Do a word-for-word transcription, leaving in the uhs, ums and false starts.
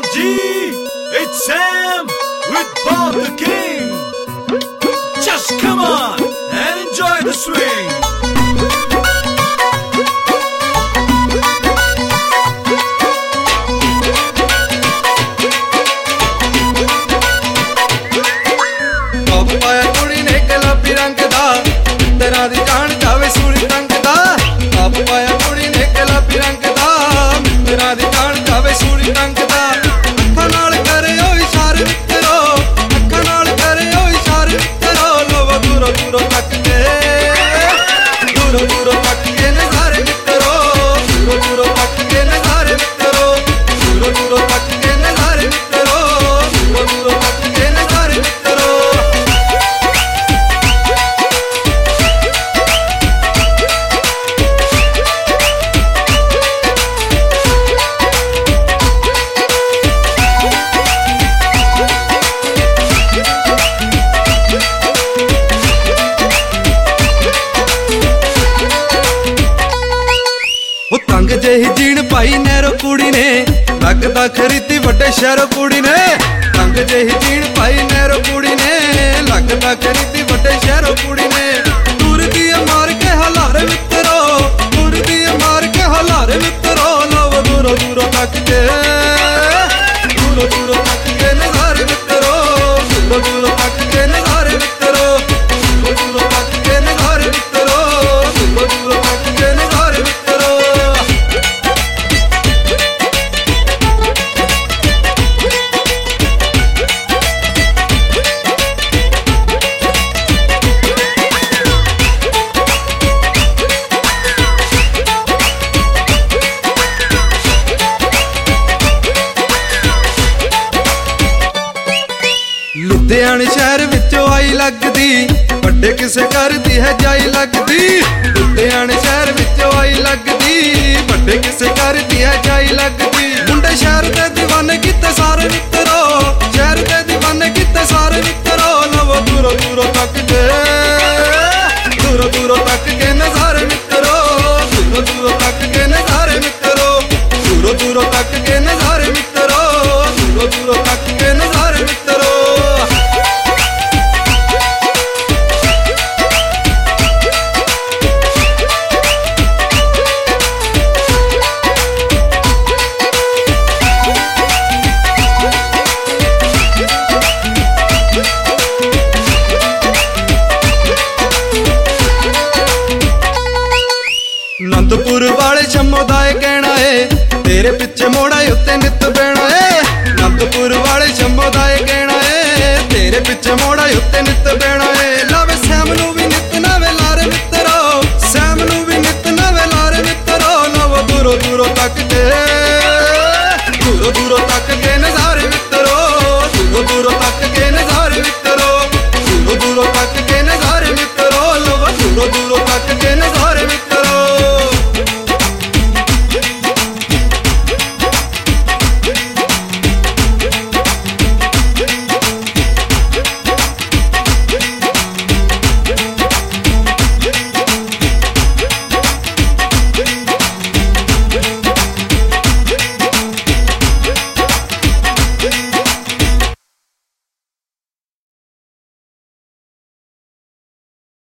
G, it's Sam with Bob the King. Just come on and enjoy the swing. Top पाया कुड़ी ने गुलाबी रंग दा, तेरा दी जान जावे सूली रंग दा। टॉप पाया कुड़ी ने गुलाबी रंग दा, तेरा दी जान जावे सूली रंग दा। अखा नाल करे ओ इशारे मित्रो, अखा नाल करे ओ इशारे मित्रो। लव दूरो दूरो तक के, दूरो दूरो तक के नज़ारे मित्रो, दूरो दूरो तक के नज़ारे मित्रो, दूरो दूरो तक के नज़ारे मित्रो, दूरो दूरो तक के नज़ारे मित्रो। तंग जेही जीण पाई नैरो कुड़ी ने, लगदा खरीदी वड्डे शहरों कुड़ी ने। तंग जेही जीण पाई नैरो कुड़ी ने, लगदा खरीदी वड्डे शहरों कुड़ी ने। दूर दी मार के हलारे मित्रो, दूर दी मार के हलारे मित्रो। लव दूरो दूरो तक के, दूरो दूरो तक के नज़ारे मित्रो, दूरो दूरो तक के नज़ारे मित्रो, दूरो दूरो तक के नज़ारे मित्रो, दूरो दूरो तक के नज़ारे मित्रो। लुधियाने शहर विचों आई लगदी, वड्डे किसे घर दी है जाई लगदी। लुधियाने शहर विचों आई लगदी, वड्डे किसे घर दी है जाई लगदी। मुंडे शहर दे दीवाने किते सारे मित्रो, शहर दे दीवाने किते सारे मित्रो। लव दूरो दूरो तक के, दूरो दूरो तक के नज़ारे मित्रो, दूरो दूरो तक के नज़ारे मित्रो, दूरो दूरो तक के नज़ारे मित्रो, दूरो दूरो तक के नज़ारे मित्रो। नंदपुर वाले शम्मो दा कहना है, तेरे पिछे मोड़ा उत्ते नित बहना है। नंदपुर वाले शम्मो दा कहना है, तेरे पिछे मोड़ा उत्ते नित बहना है। लावे सैम नू भी नित नवे लारे मित्रो, सैम नू भी नित नवे लारे मित्रो। लव दूरो दूरो तक के, दूरो दूरो तक के